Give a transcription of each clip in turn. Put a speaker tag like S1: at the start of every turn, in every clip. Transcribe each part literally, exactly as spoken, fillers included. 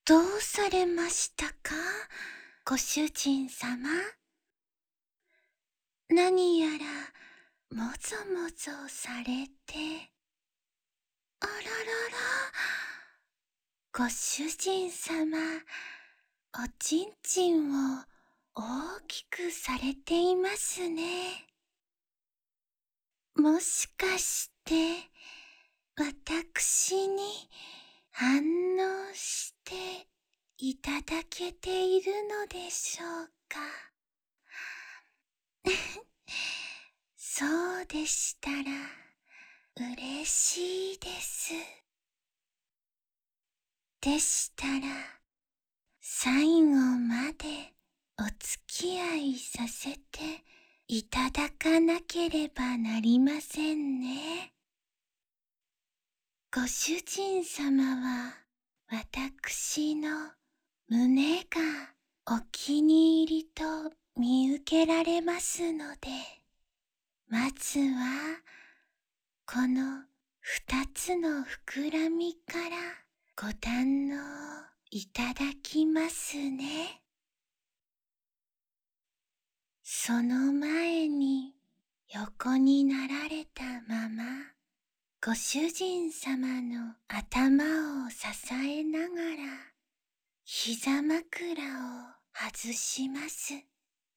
S1: どうされましたか、ご主人様。何やらもぞもぞされて。あららら、ご主人様、おちんちんを大きくされていますね。もしかして私に反応していただけているのでしょうか。そうでしたら嬉しいです。でしたら最後までお付き合いさせていただかなければなりませんね。ご主人様は私の胸がお気に入りと見受けられますので、まずはこの二つの膨らみからご堪能いただきますね。その前に横になられたまま、ご主人様の頭を支えながら膝枕を外します。よ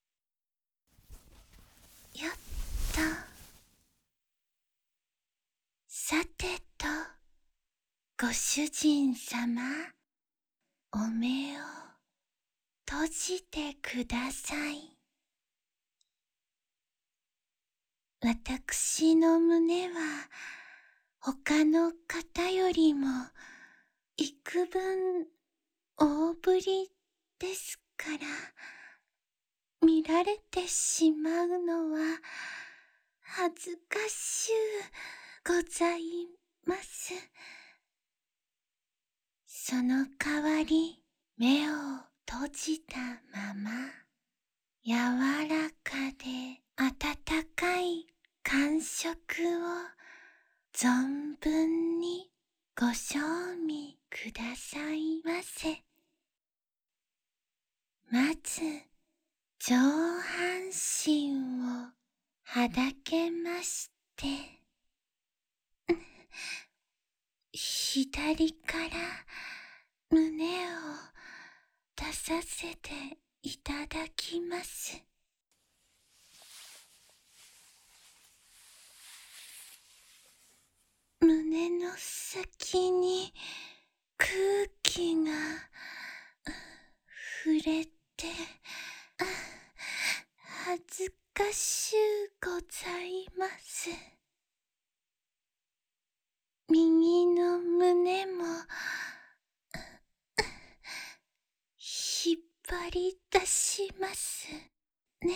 S1: っと。さてと、ご主人様、お目を閉じてください。私の胸は他の方よりも幾分大ぶりですから、見られてしまうのは恥ずかしゅうございます。その代わり目を閉じたまま、柔らかで温かい感触を存分にご賞味くださいませ。まず上半身をはだけまして、左から胸を出させていただきます。胸の先に空気が触れて、恥ずかしゅうございます。右の胸も引っ張り出しますね。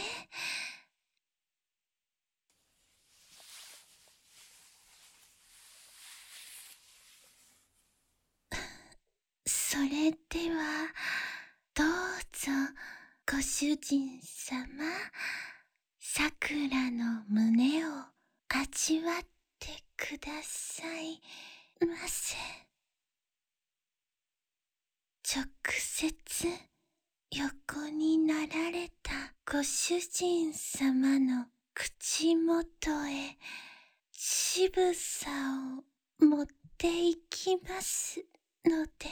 S1: それではどうぞご主人様、さくらの胸を味わってくださいませ。直接横になられたご主人様の口元へ乳房を持っていきますので、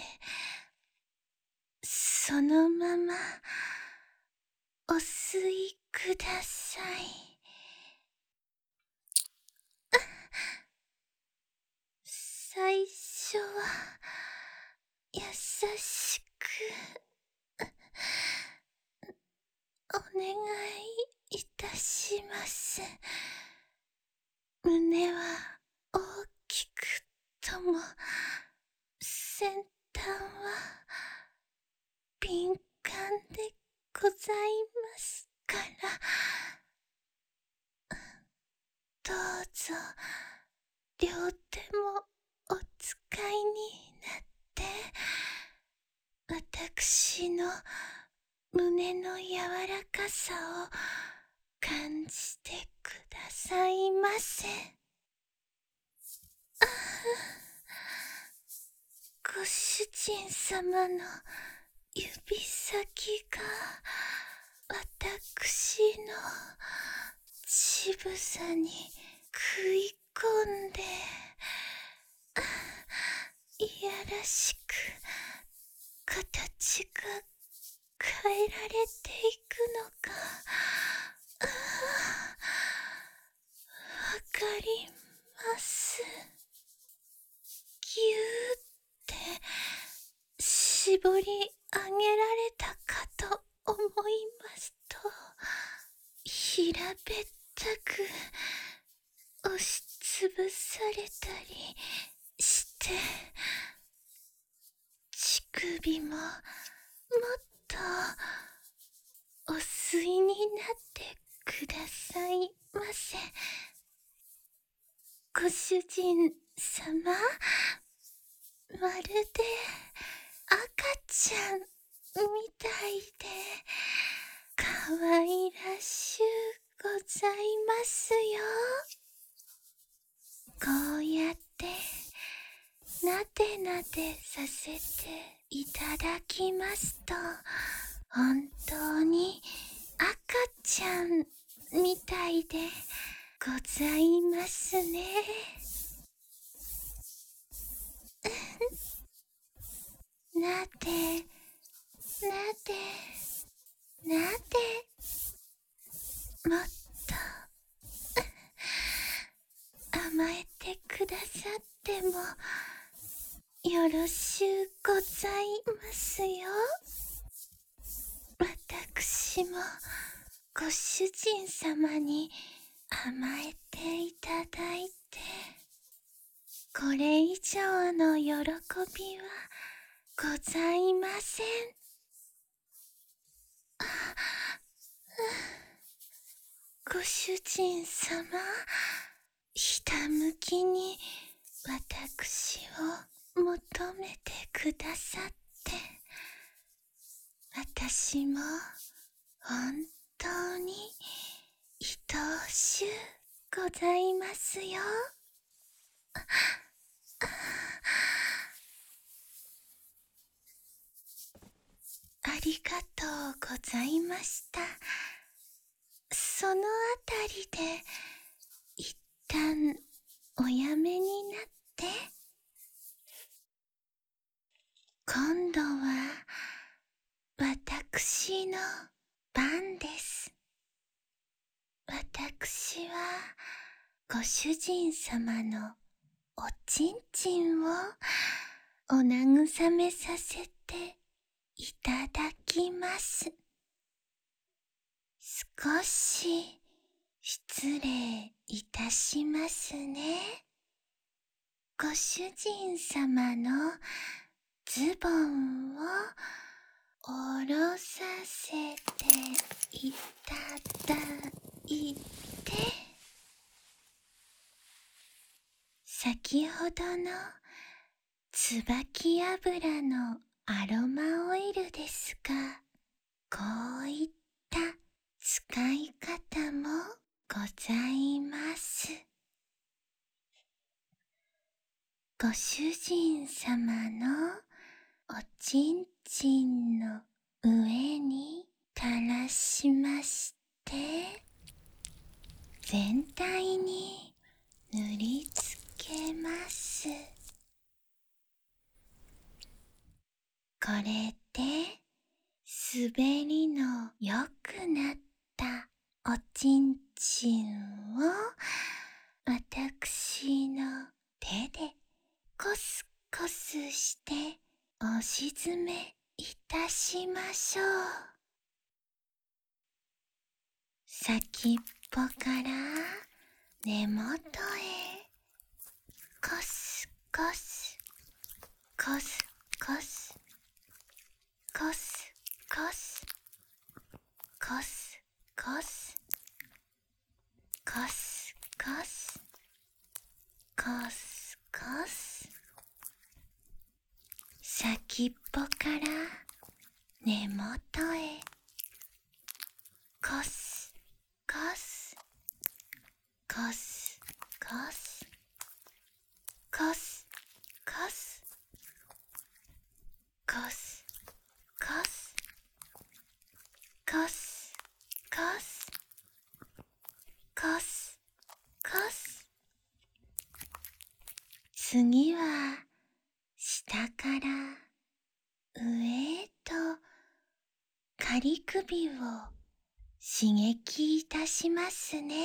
S1: そのままお吸いください。最初は優しくお願いいたします。胸は大きくとも、先端は敏感でございますから、どうぞ両手もお使いになって私の胸の柔らかさを感じてくださいませ。 ご主人様の指先が私の乳房に食い込んで、いやらしく形が変えられていくのか、わかります。ぎゅーって絞り上げられたかと思いますと、平べったく押しつぶされたりして、乳首ももっとお吸いになってくださいませ。ご主人様、まるで赤ちゃんみたいでかわいらしゅうございますよ。こうやってなでなでさせていただきますと、本当に赤ちゃんみたいでございますね。なでなでなで、もっと甘えてくださってもよろしゅうございますよ。私もご主人様に甘えていただいて、これ以上の喜びはございません。ご主人様、ひたむきに私を求めてくださって、私も本当に愛おしゅうございますよ。ありがとうございました。そのあたりで一旦おやめになって、今度は私の番です。私はご主人様のおちんちんをお慰めさせていただきます。少し失礼いたしますね。ご主人様のズボンを下ろさせていただいて、先ほどの椿油のアロマオイルですが、こういった使い方もございます。ご主人様のおちんちんの上に垂らしまして、全体に塗りつけます。これで滑りの良くなったおちんちんを私の手でコスコスしておしずめいたしましょう。先っぽから根元へコスコスコスコスコスコスコスコスコスコスコスコス、先っぽから根元へコスコスコスコスコスコススコスコスコスコスコス。次は下から上へと仮首を刺激いたしますね。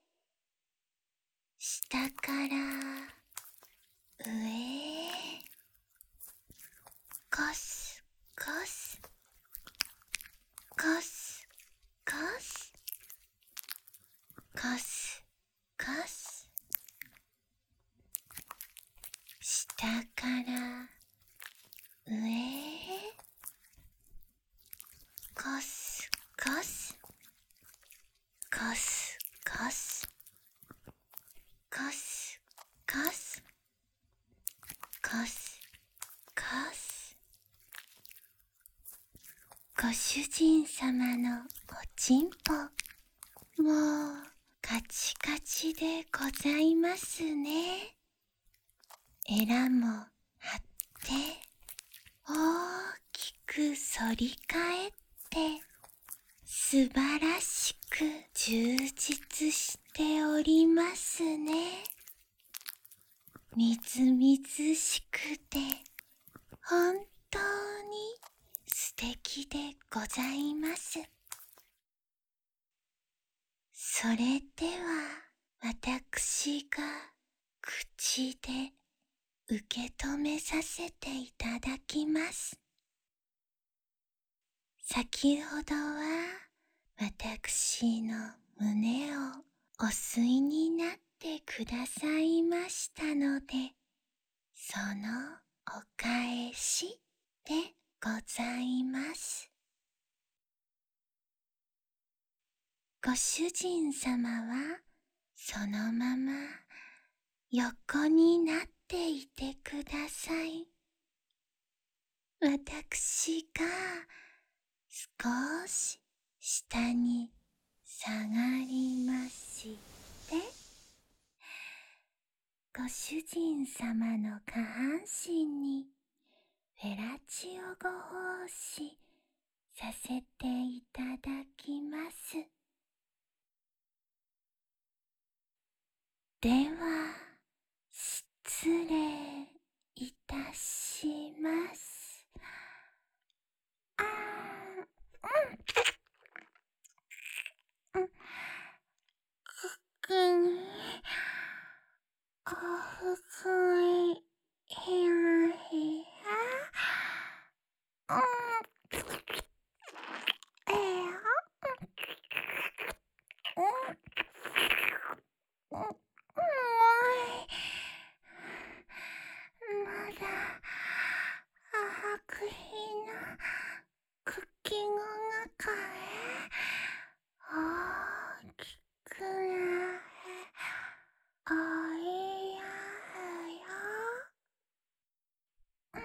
S1: 下から上へコスコスコスコスコスコス。下から上へコスコスコスコスコスコスコスコス。ご主人様のおちんぽ、もうカチカチでございますね。エラも張って大きく反り返って素晴らしく充実しておりますね。みずみずしくて本当に素敵でございます。それでは私が口で受け止めさせていただきます。先ほどは私の胸をお吸いになってくださいましたので、そのお返しでございます。ご主人様はそのまま横になっていてください。私が少し下に下がりまして、ご主人様の下半身にフェラチオご奉仕させていただきます。では失礼いたします。あー、うん、くん、おふくい、ひやひや、うん、えや、うん、うん、うん、まだ白品のクッキングの中へ大きくなれおいやよ。うん、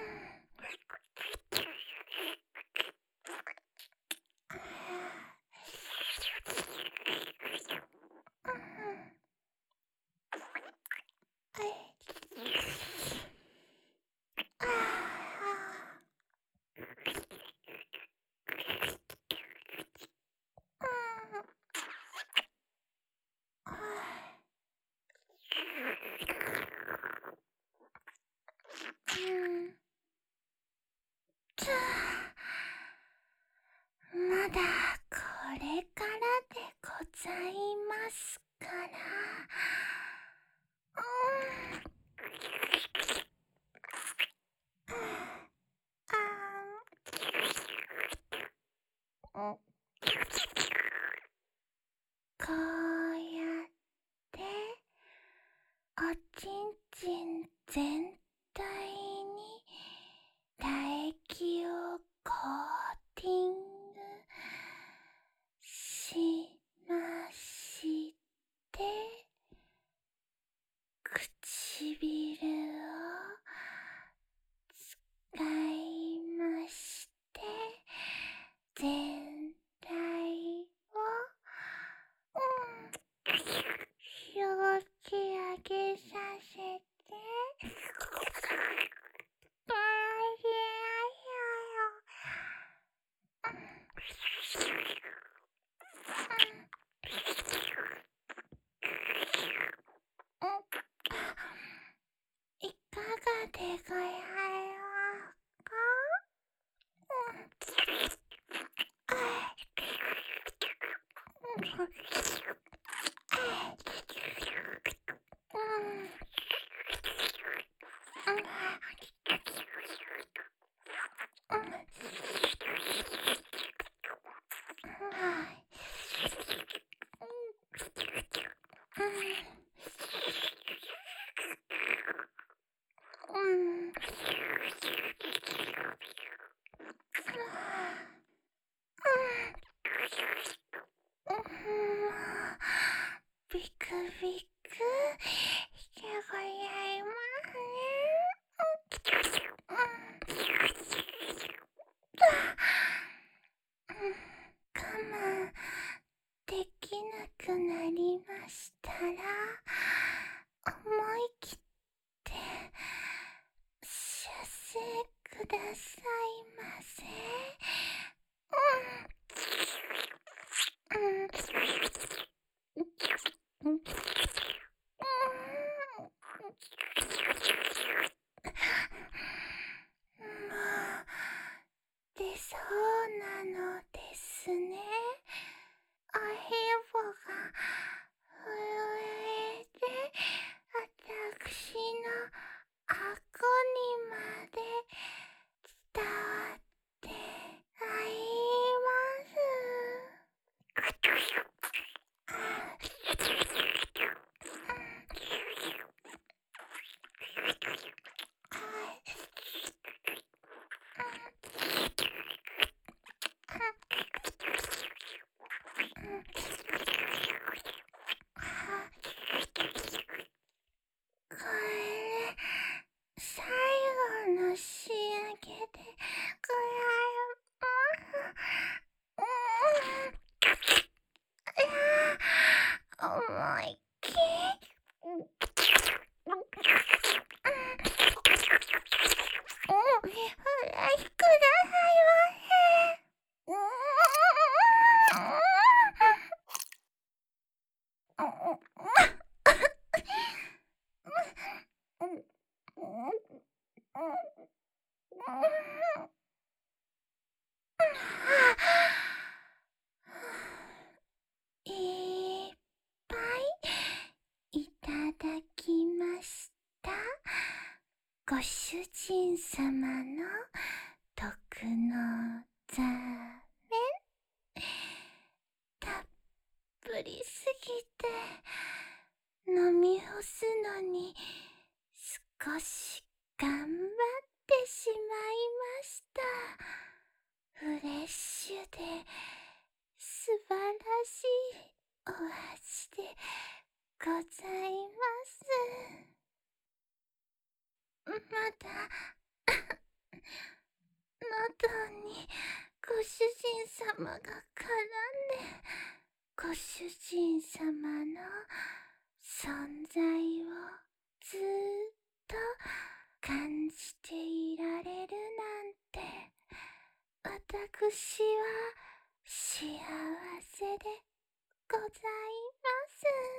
S1: まだこれからでございますから。うん、あん、こうやっておちんちん全体に唾液をコーティングしましいかがでございますか？ビクビクでございますね。我慢できなくなりましたら、思い切って射精くださいませ。うんうんうんで、そうなのですね。おへぼが震えて、私の顎にまで伝わってあります。これ、最後の仕上げでございます。思いっきりお許しくださいませ。いっぱいいただきました。ご主人様の徳の座面、たっぷりすぎて飲み干すのに少し頑張ってしまいました。フレッシュで素晴らしいお味でございます。まだ喉にご主人様が絡んで、ご主人様の存在をずーっと感じていられるなんて、私は幸せでございます。